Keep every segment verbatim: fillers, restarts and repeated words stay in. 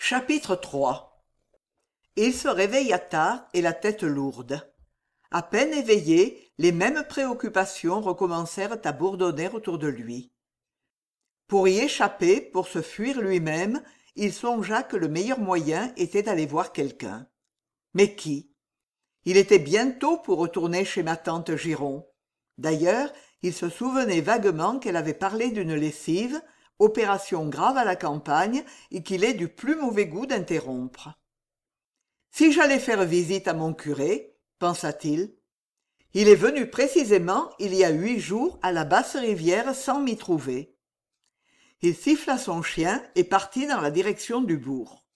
Chapitre trois. Il se réveilla tard et la tête lourde. À peine éveillé, les mêmes préoccupations recommencèrent à bourdonner autour de lui. Pour y échapper, pour se fuir lui-même, il songea que le meilleur moyen était d'aller voir quelqu'un. Mais qui? Il était bien tôt pour retourner chez ma tante Giron. D'ailleurs, il se souvenait vaguement qu'elle avait parlé d'une lessive, opération grave à la campagne et qu'il est du plus mauvais goût d'interrompre. Si j'allais faire visite à mon curé, pensa-t-il. Il est venu précisément il y a huit jours à la Basse-Rivière sans m'y trouver. Il siffla son chien et partit dans la direction du bourg.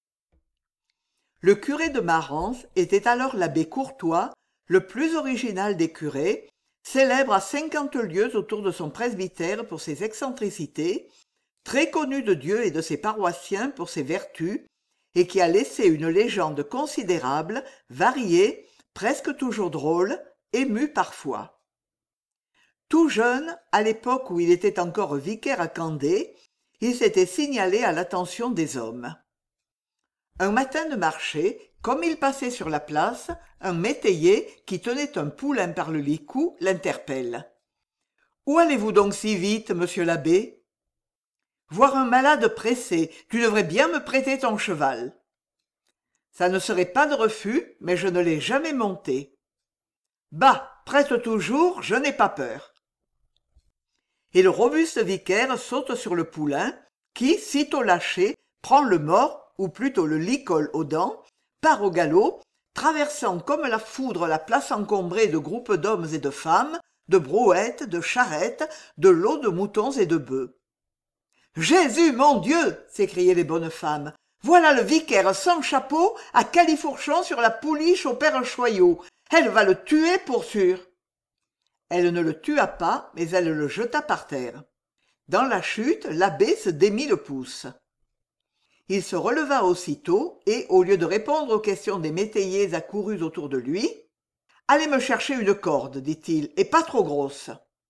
Le curé de Marans était alors l'abbé Courtois, le plus original des curés, célèbre à cinquante lieues autour de son presbytère pour ses excentricités, très connu de Dieu et de ses paroissiens pour ses vertus, et qui a laissé une légende considérable, variée, presque toujours drôle, émue parfois. Tout jeune, à l'époque où il était encore vicaire à Candé, il s'était signalé à l'attention des hommes. Un matin de marché, comme il passait sur la place, un métayer qui tenait un poulain par le licou l'interpelle. « Où allez-vous donc si vite, monsieur l'abbé ?»« Voir un malade pressé, tu devrais bien me prêter ton cheval. »« Ça ne serait pas de refus, mais je ne l'ai jamais monté. »« Bah, prête toujours, je n'ai pas peur. » Et le robuste vicaire saute sur le poulain, qui, sitôt lâché, prend le mors, ou plutôt le licol aux dents, part au galop, traversant comme la foudre la place encombrée de groupes d'hommes et de femmes, de brouettes, de charrettes, de lots de moutons et de bœufs. « Jésus, mon Dieu !» s'écriaient les bonnes femmes. « Voilà le vicaire sans chapeau à califourchon sur la pouliche au père Choyot. Elle va le tuer pour sûr. » Elle ne le tua pas, mais elle le jeta par terre. Dans la chute, l'abbé se démit le pouce. Il se releva aussitôt et, au lieu de répondre aux questions des métayers accourus autour de lui, « Allez me chercher une corde, dit-il, et pas trop grosse. »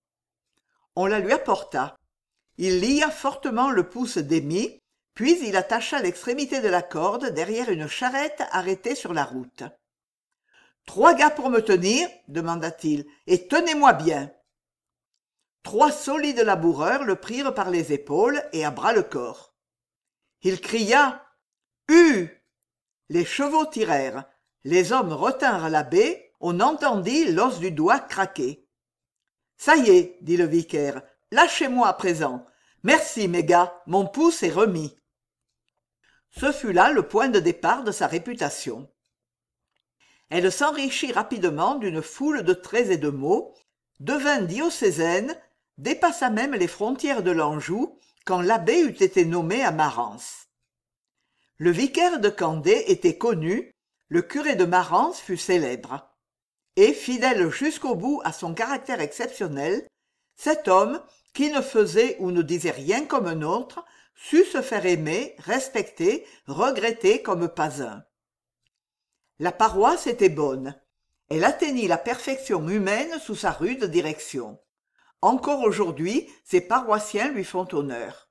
On la lui apporta. Il lia fortement le pouce démis, puis il attacha l'extrémité de la corde derrière une charrette arrêtée sur la route. « Trois gars pour me tenir, demanda-t-il, et tenez-moi bien. » Trois solides laboureurs le prirent par les épaules et à bras-le-corps. Il cria « Hue !» Les chevaux tirèrent. Les hommes retinrent l'abbé, on entendit l'os du doigt craquer. « Ça y est, dit le vicaire, lâchez-moi à présent. Merci, mes gars, mon pouce est remis. » Ce fut là le point de départ de sa réputation. Elle s'enrichit rapidement d'une foule de traits et de mots, devint diocésaine, dépassa même les frontières de l'Anjou, quand l'abbé eut été nommé à Marans. Le vicaire de Candé était connu, le curé de Marans fut célèbre. Et, fidèle jusqu'au bout à son caractère exceptionnel, cet homme, qui ne faisait ou ne disait rien comme un autre, sut se faire aimer, respecter, regretter comme pas un. La paroisse était bonne. Elle atteignit la perfection humaine sous sa rude direction. Encore aujourd'hui, ses paroissiens lui font honneur.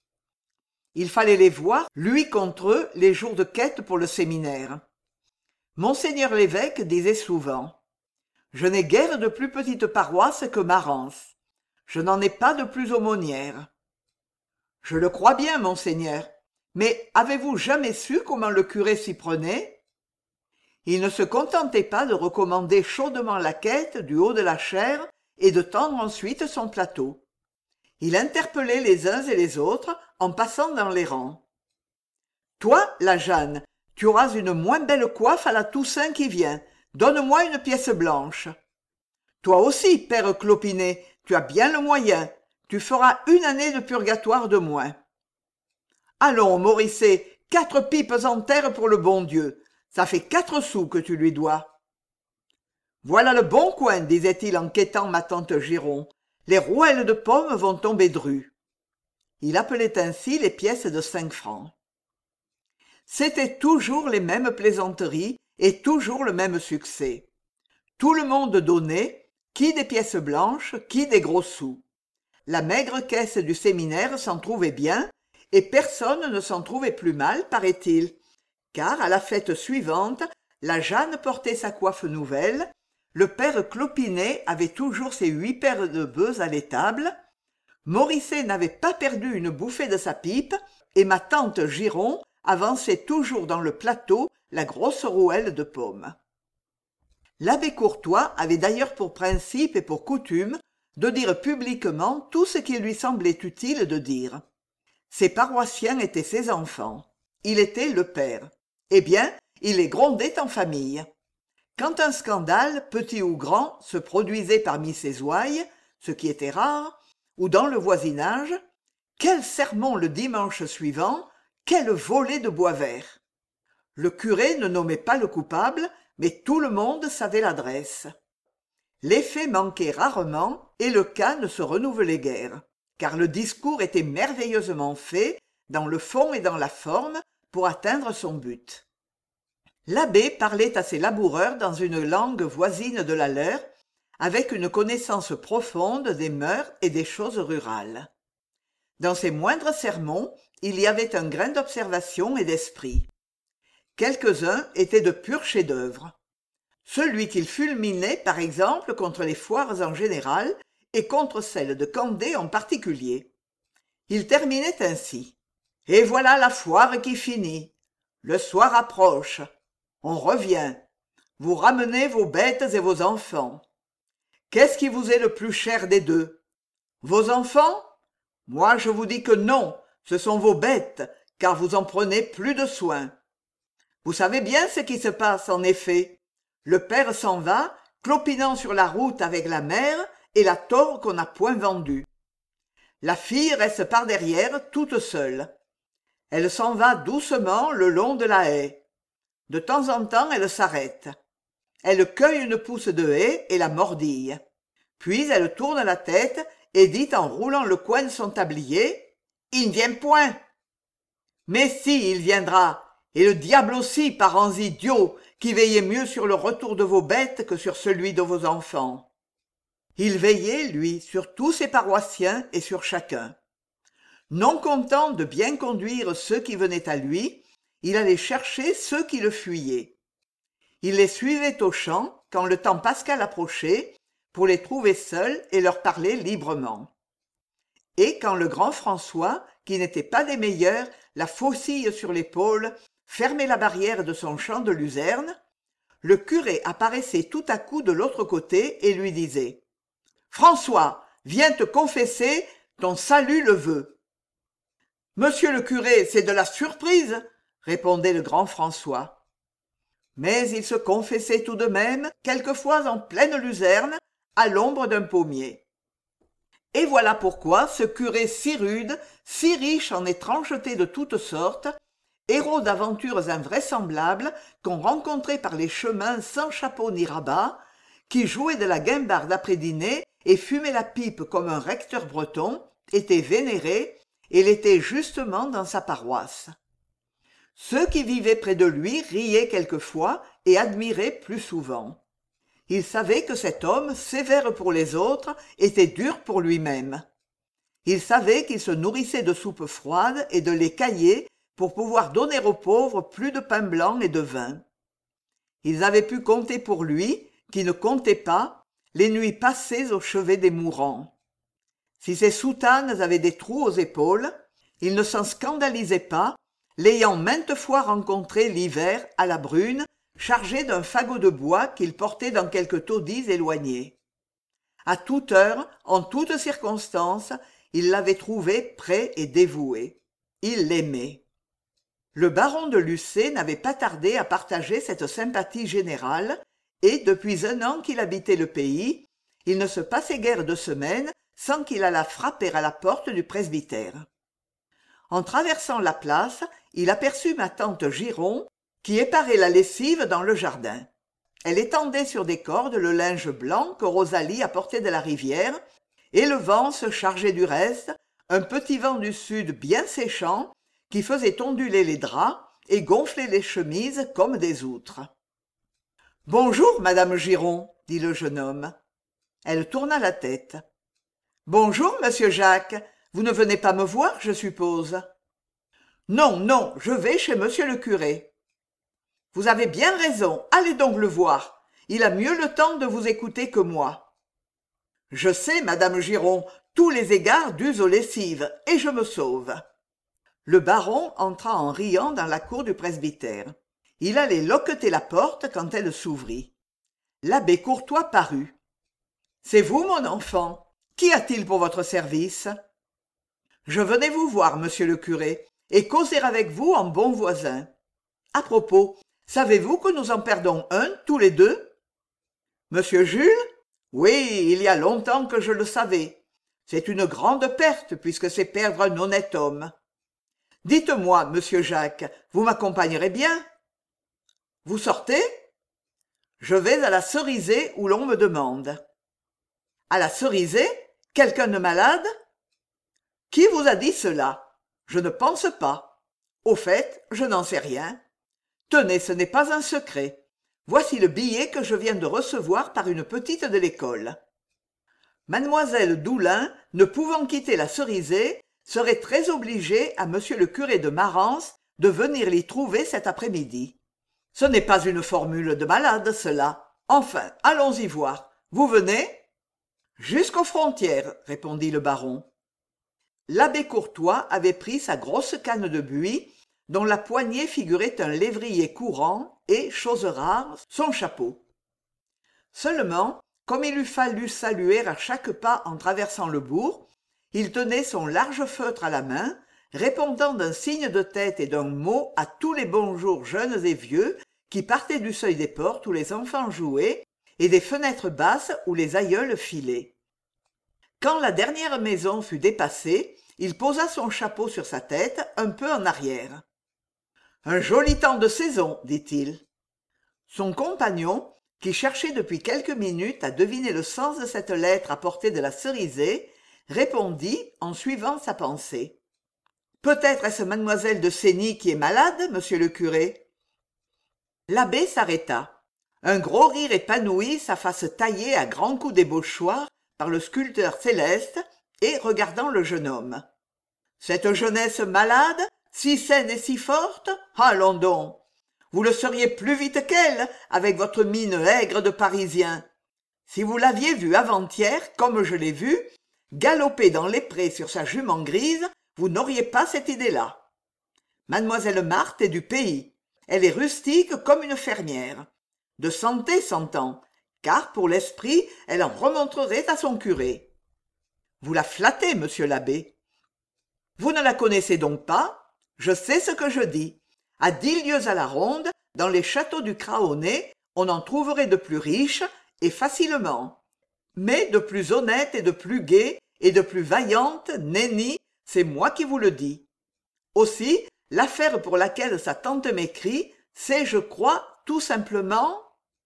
Il fallait les voir, lui contre eux, les jours de quête pour le séminaire. Monseigneur l'évêque disait souvent « Je n'ai guère de plus petite paroisse que Marans. Je n'en ai pas de plus aumônière. » Je le crois bien, monseigneur. Mais avez-vous jamais su comment le curé s'y prenait? Il ne se contentait pas de recommander chaudement la quête du haut de la chaire et de tendre ensuite son plateau. Il interpellait les uns et les autres en passant dans les rangs. « Toi, la Jeanne, tu auras une moins belle coiffe à la Toussaint qui vient. Donne-moi une pièce blanche. Toi aussi, père Clopinet, tu as bien le moyen. Tu feras une année de purgatoire de moins. Allons, Morisset, quatre pipes en terre pour le bon Dieu. Ça fait quatre sous que tu lui dois. » Voilà le bon coin, disait-il en quêtant ma tante Giron. Les rouelles de pommes vont tomber drues. Il appelait ainsi les pièces de cinq francs. C'étaient toujours les mêmes plaisanteries et toujours le même succès. Tout le monde donnait, qui des pièces blanches, qui des gros sous. La maigre caisse du séminaire s'en trouvait bien, et personne ne s'en trouvait plus mal, paraît-il, car à la fête suivante, la Jeanne portait sa coiffe nouvelle, le père Clopinet avait toujours ses huit paires de bœufs à l'étable, Morisset n'avait pas perdu une bouffée de sa pipe, et ma tante Giron avançait toujours dans le plateau la grosse rouelle de pommes. L'abbé Courtois avait d'ailleurs pour principe et pour coutume de dire publiquement tout ce qu'il lui semblait utile de dire. Ses paroissiens étaient ses enfants. Il était le père. Eh bien, il les grondait en famille. Quand un scandale, petit ou grand, se produisait parmi ses ouailles, ce qui était rare, ou dans le voisinage, quel sermon le dimanche suivant, quelle volée de bois vert. Le curé ne nommait pas le coupable, mais tout le monde savait l'adresse. L'effet manquait rarement et le cas ne se renouvelait guère, car le discours était merveilleusement fait, dans le fond et dans la forme, pour atteindre son but. L'abbé parlait à ses laboureurs dans une langue voisine de la leur, avec une connaissance profonde des mœurs et des choses rurales. Dans ses moindres sermons, il y avait un grain d'observation et d'esprit. Quelques-uns étaient de purs chefs-d'œuvre. Celui qu'il fulminait, par exemple, contre les foires en général et contre celles de Candé en particulier. Il terminait ainsi. « Et voilà la foire qui finit. Le soir approche. On revient. Vous ramenez vos bêtes et vos enfants. Qu'est-ce qui vous est le plus cher des deux? Vos enfants? Moi, je vous dis que non, ce sont vos bêtes, car vous en prenez plus de soin. Vous savez bien ce qui se passe, en effet. Le père s'en va, clopinant sur la route avec la mère et la taure qu'on n'a point vendue. La fille reste par derrière, toute seule. Elle s'en va doucement le long de la haie. De temps en temps, elle s'arrête. Elle cueille une pousse de haie et la mordille. Puis elle tourne la tête et dit en roulant le coin de son tablier « Il ne vient point !»« Mais si, il viendra, et le diable aussi, parents idiots, qui veillez mieux sur le retour de vos bêtes que sur celui de vos enfants. » Il veillait, lui, sur tous ses paroissiens et sur chacun. Non content de bien conduire ceux qui venaient à lui, il allait chercher ceux qui le fuyaient. Il les suivait au champ, quand le temps pascal approchait, pour les trouver seuls et leur parler librement. Et quand le grand François, qui n'était pas des meilleurs, la faucille sur l'épaule, fermait la barrière de son champ de luzerne, le curé apparaissait tout à coup de l'autre côté et lui disait « François, viens te confesser, ton salut le veut. »« Monsieur le curé, c'est de la surprise !» répondait le grand François. Mais il se confessait tout de même, quelquefois en pleine luzerne, à l'ombre d'un pommier. Et voilà pourquoi ce curé si rude, si riche en étrangetés de toutes sortes, héros d'aventures invraisemblables qu'on rencontrait par les chemins sans chapeau ni rabat, qui jouait de la guimbarde après dîner et fumait la pipe comme un recteur breton, était vénéré, et l'était justement dans sa paroisse. Ceux qui vivaient près de lui riaient quelquefois et admiraient plus souvent. Il savait que cet homme, sévère pour les autres, était dur pour lui-même. Il savait qu'il se nourrissait de soupe froide et de lait caillé pour pouvoir donner aux pauvres plus de pain blanc et de vin. Ils avaient pu compter pour lui, qui ne comptait pas, les nuits passées au chevet des mourants. Si ses soutanes avaient des trous aux épaules, il ne s'en scandalisait pas, l'ayant maintes fois rencontré l'hiver à la brune, chargé d'un fagot de bois qu'il portait dans quelque taudis éloigné. À toute heure, en toutes circonstances, il l'avait trouvé prêt et dévoué. Il l'aimait. Le baron de Lucé n'avait pas tardé à partager cette sympathie générale, et depuis un an qu'il habitait le pays, il ne se passait guère de semaine sans qu'il allât frapper à la porte du presbytère. En traversant la place, il aperçut ma tante Giron, qui éparait la lessive dans le jardin. Elle étendait sur des cordes le linge blanc que Rosalie apportait de la rivière, et le vent se chargeait du reste, un petit vent du sud bien séchant, qui faisait onduler les draps et gonfler les chemises comme des outres. « Bonjour, madame Giron, » dit le jeune homme. Elle tourna la tête. « Bonjour, monsieur Jacques, vous ne venez pas me voir, je suppose. » Non, non, je vais chez monsieur le curé. Vous avez bien raison, allez donc le voir. Il a mieux le temps de vous écouter que moi. Je sais, madame Giron, tous les égards dus aux lessives, et je me sauve. Le baron entra en riant dans la cour du presbytère. Il allait loqueter la porte quand elle s'ouvrit. L'abbé Courtois parut. « C'est vous, mon enfant. Qu'y a-t-il pour votre service ?»« Je venais vous voir, monsieur le curé, et causer avec vous en bon voisin. À propos, savez-vous que nous en perdons un, tous les deux ?»« Monsieur Jules ? Oui, il y a longtemps que je le savais. C'est une grande perte, puisque c'est perdre un honnête homme. Dites-moi, monsieur Jacques, vous m'accompagnerez bien ? Vous sortez ? Je vais à la Cerisée où l'on me demande. À la Cerisée ? Quelqu'un de malade ? Qui vous a dit cela ? Je ne pense pas. Au fait, je n'en sais rien. Tenez, ce n'est pas un secret. Voici le billet que je viens de recevoir par une petite de l'école. Mademoiselle Doulin, ne pouvant quitter la Cerisée, serait très obligée à monsieur le curé de Marans de venir l'y trouver cet après-midi. Ce n'est pas une formule de malade, cela. Enfin, allons-y voir. Vous venez ? Jusqu'aux frontières, répondit le baron. L'abbé Courtois avait pris sa grosse canne de buis, dont la poignée figurait un lévrier courant et, chose rare, son chapeau. Seulement, comme il eût fallu saluer à chaque pas en traversant le bourg, il tenait son large feutre à la main, répondant d'un signe de tête et d'un mot à tous les bonjours jeunes et vieux qui partaient du seuil des portes où les enfants jouaient et des fenêtres basses où les aïeuls filaient. Quand la dernière maison fut dépassée, il posa son chapeau sur sa tête, un peu en arrière. « Un joli temps de saison, dit-il. » Son compagnon, qui cherchait depuis quelques minutes à deviner le sens de cette lettre apportée de la Cerisée, répondit en suivant sa pensée. « Peut-être est-ce mademoiselle de Sény qui est malade, monsieur le curé ?» L'abbé s'arrêta. Un gros rire épanouit sa face taillée à grands coups d'ébauchoir par le sculpteur céleste et regardant le jeune homme. « Cette jeunesse malade, si saine et si forte, allons donc. Vous le seriez plus vite qu'elle, avec votre mine aigre de Parisien. Si vous l'aviez vue avant-hier, comme je l'ai vue, galoper dans les prés sur sa jument grise, vous n'auriez pas cette idée-là. Mademoiselle Marthe est du pays. Elle est rustique comme une fermière. De santé s'entend, car pour l'esprit, elle en remontrerait à son curé. Vous la flattez, monsieur l'abbé. Vous ne la connaissez donc pas ? Je sais ce que je dis. À dix lieues à la ronde, dans les châteaux du Craonnet, on en trouverait de plus riches, et facilement. Mais de plus honnêtes et de plus gaies et de plus vaillantes, nenni, c'est moi qui vous le dis. Aussi, l'affaire pour laquelle sa tante m'écrit, c'est, je crois, tout simplement...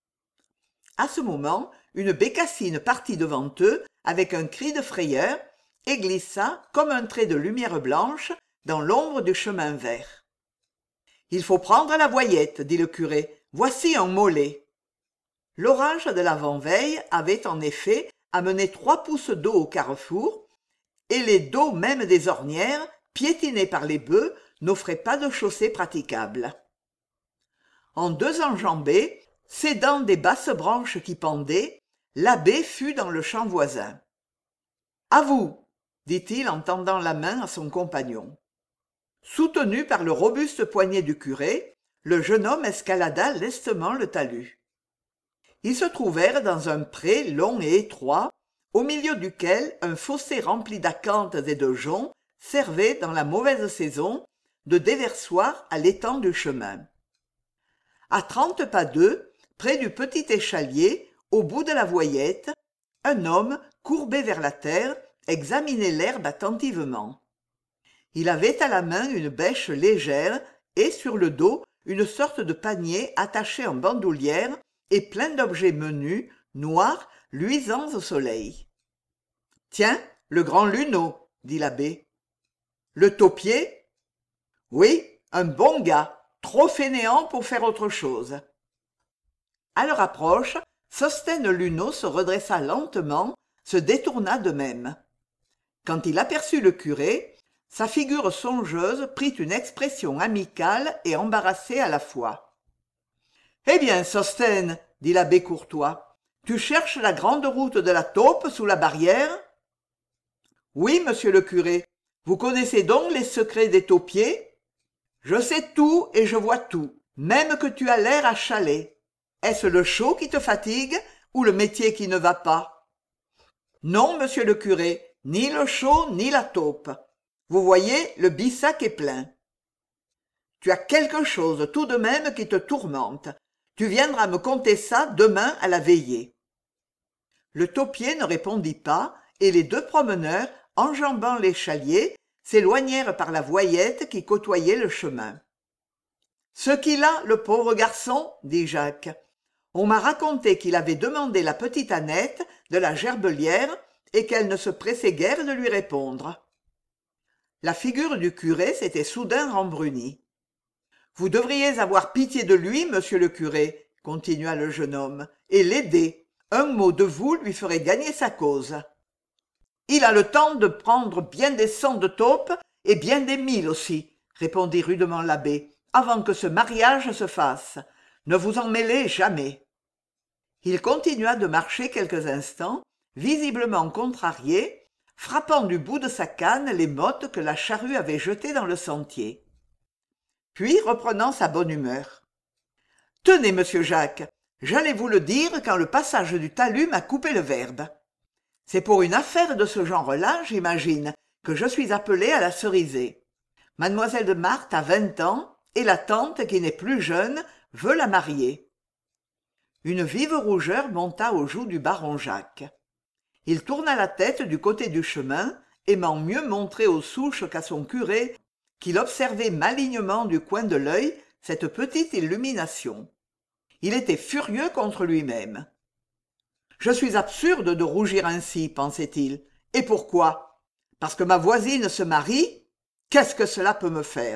À ce moment, une bécassine partit devant eux avec un cri de frayeur et glissa comme un trait de lumière blanche dans l'ombre du chemin vert. « Il faut prendre la voyette, dit le curé. Voici un mollet. » L'orage de l'avant-veille avait en effet amené trois pouces d'eau au carrefour, et les dos même des ornières, piétinées par les bœufs, n'offraient pas de chaussée praticable. En deux enjambées, s'aidant des basses branches qui pendaient, l'abbé fut dans le champ voisin. « À vous !» dit-il en tendant la main à son compagnon. Soutenu par le robuste poignet du curé, le jeune homme escalada lestement le talus. Ils se trouvèrent dans un pré long et étroit, au milieu duquel un fossé rempli d'acanthes et de joncs servait, dans la mauvaise saison, de déversoir à l'étang du chemin. À trente pas d'eux, près du petit échalier, au bout de la voyette, un homme, courbé vers la terre, examinait l'herbe attentivement. Il avait à la main une bêche légère et, sur le dos, une sorte de panier attaché en bandoulière et plein d'objets menus, noirs, luisants au soleil. « Tiens, le grand luneau, » dit l'abbé. « Le taupier ? » ?»« Oui, un bon gars, trop fainéant pour faire autre chose. » À leur approche, Sosthène Luneau se redressa lentement, se détourna de même. Quand il aperçut le curé, Sa figure songeuse prit une expression amicale et embarrassée à la fois. « Eh bien, Sosthène, dit l'abbé Courtois, tu cherches la grande route de la taupe sous la barrière ? Oui, monsieur le curé. Vous connaissez donc les secrets des taupiers ? Je sais tout et je vois tout, même que tu as l'air achalé. Est-ce le chaud qui te fatigue ou le métier qui ne va pas ? Non, monsieur le curé, ni le chaud ni la taupe. Vous voyez, le bissac est plein. Tu as quelque chose tout de même qui te tourmente. Tu viendras me conter ça demain à la veillée. Le taupier ne répondit pas, et les deux promeneurs, enjambant l'échalier, s'éloignèrent par la voyette qui côtoyait le chemin. « Ce qu'il a, le pauvre garçon, dit Jacques. On m'a raconté qu'il avait demandé la petite Annette de la Gerbelière et qu'elle ne se pressait guère de lui répondre. » La figure du curé s'était soudain rembrunie. « Vous devriez avoir pitié de lui, monsieur le curé, continua le jeune homme, et l'aider. Un mot de vous lui ferait gagner sa cause. Il a le temps de prendre bien des cents de taupe et bien des mille aussi, répondit rudement l'abbé, avant que ce mariage se fasse. Ne vous en mêlez jamais. Il continua de marcher quelques instants, visiblement contrarié, frappant du bout de sa canne les mottes que la charrue avait jetées dans le sentier. Puis, reprenant sa bonne humeur. « Tenez, monsieur Jacques, j'allais vous le dire quand le passage du talus m'a coupé le verbe. C'est pour une affaire de ce genre-là, j'imagine, que je suis appelé à la Cerisay. Mademoiselle de Marthe a vingt ans, et la tante, qui n'est plus jeune, veut la marier. » Une vive rougeur monta aux joues du baron Jacques. Il tourna la tête du côté du chemin, aimant mieux montrer aux souches qu'à son curé qu'il observait malignement du coin de l'œil cette petite illumination. Il était furieux contre lui-même. « Je suis absurde de rougir ainsi, pensait-il. Et pourquoi ? Parce que ma voisine se marie ? Qu'est-ce que cela peut me faire ?»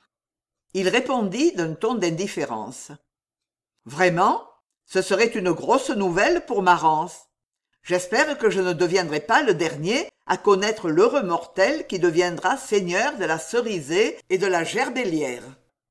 Il répondit d'un ton d'indifférence. « Vraiment ? Ce serait une grosse nouvelle pour ma rance. J'espère que je ne deviendrai pas le dernier à connaître l'heureux mortel qui deviendra seigneur de la Cerisay et de la Gerbellière. »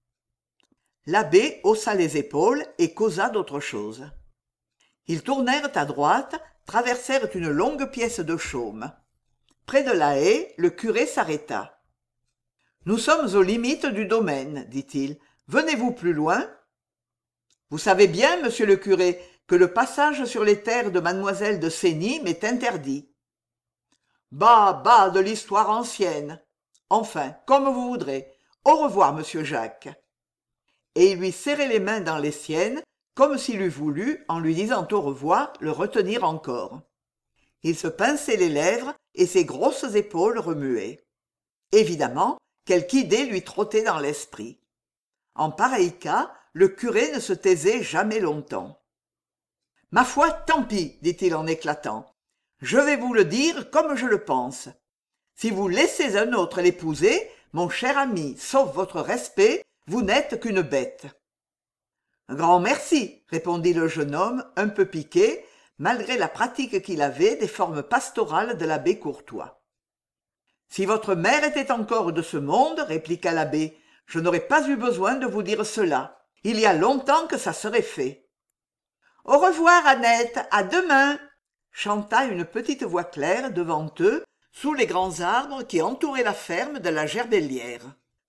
L'abbé haussa les épaules et causa d'autre chose. Ils tournèrent à droite, traversèrent une longue pièce de chaume. Près de la haie, le curé s'arrêta. « Nous sommes aux limites du domaine, dit-il. Venez-vous plus loin ? Vous savez bien, monsieur le curé, que le passage sur les terres de mademoiselle de Sény m'est interdit. »« Bah, bah, de l'histoire ancienne. Enfin, comme vous voudrez. Au revoir, monsieur Jacques. » Et il lui serrait les mains dans les siennes, comme s'il eût voulu, en lui disant au revoir, le retenir encore. Il se pinçait les lèvres et ses grosses épaules remuaient. Évidemment, quelque idée lui trottait dans l'esprit. En pareil cas, le curé ne se taisait jamais longtemps. « Ma foi, tant pis, dit-il en éclatant. Je vais vous le dire comme je le pense. Si vous laissez un autre l'épouser, mon cher ami, sauf votre respect, vous n'êtes qu'une bête. »« Un grand merci, répondit le jeune homme, un peu piqué, malgré la pratique qu'il avait des formes pastorales de l'abbé Courtois. « Si votre mère était encore de ce monde, répliqua l'abbé, je n'aurais pas eu besoin de vous dire cela. Il y a longtemps que ça serait fait. »« Au revoir, Annette, à demain !» chanta une petite voix claire devant eux, sous les grands arbres qui entouraient la ferme de la Gerbellière.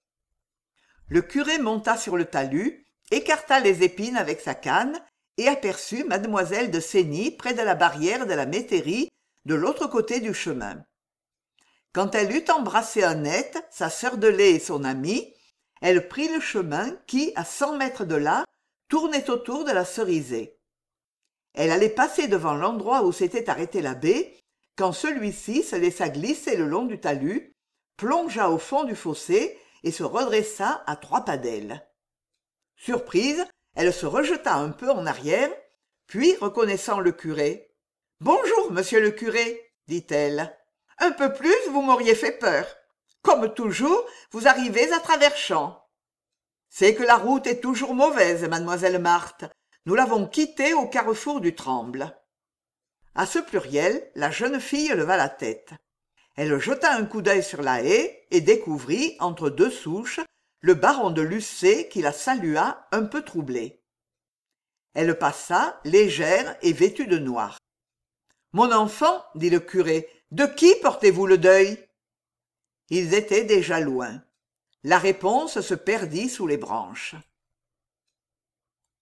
Le curé monta sur le talus, écarta les épines avec sa canne et aperçut mademoiselle de Sény près de la barrière de la métairie, de l'autre côté du chemin. Quand elle eut embrassé Annette, sa sœur de lait et son amie, elle prit le chemin qui, à cent mètres de là, tournait autour de la Cerisay. Elle allait passer devant l'endroit où s'était arrêté l'abbé, quand celui-ci se laissa glisser le long du talus, plongea au fond du fossé et se redressa à trois pas d'elle. Surprise, elle se rejeta un peu en arrière, puis, reconnaissant le curé, « Bonjour, monsieur le curé, dit-elle. Un peu plus, vous m'auriez fait peur. Comme toujours, vous arrivez à travers champs. C'est que la route est toujours mauvaise, mademoiselle Marthe. Nous l'avons quittée au carrefour du Tremble. » À ce pluriel, la jeune fille leva la tête. Elle jeta un coup d'œil sur la haie et découvrit entre deux souches le baron de Lucé qui la salua un peu troublé. Elle passa, légère et vêtue de noir. « Mon enfant, dit le curé, de qui portez-vous le deuil ?» Ils étaient déjà loin. La réponse se perdit sous les branches.